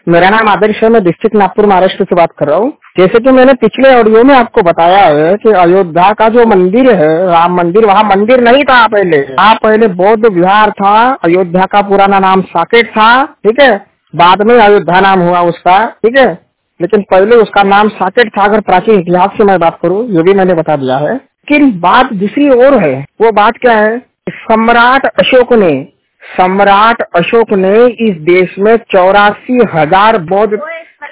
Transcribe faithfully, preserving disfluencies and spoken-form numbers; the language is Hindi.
मेरा नाम आदर्श है, मैं डिस्ट्रिक्ट नागपुर महाराष्ट्र से बात कर रहा हूँ। जैसे कि मैंने पिछले ऑडियो में आपको बताया है कि अयोध्या का जो मंदिर है, राम मंदिर, वहाँ मंदिर नहीं था पहले। वहाँ पहले बौद्ध विहार था। अयोध्या का पुराना नाम साकेत था, ठीक है। बाद में अयोध्या नाम हुआ उसका, ठीक है। लेकिन पहले उसका नाम साकेत था। अगर प्राचीन इतिहास से मैं बात करूँ, ये भी मैंने बता दिया है। लेकिन बात दूसरी और है। वो बात क्या है? सम्राट अशोक ने सम्राट अशोक ने इस देश में चौरासी हजार बौद्ध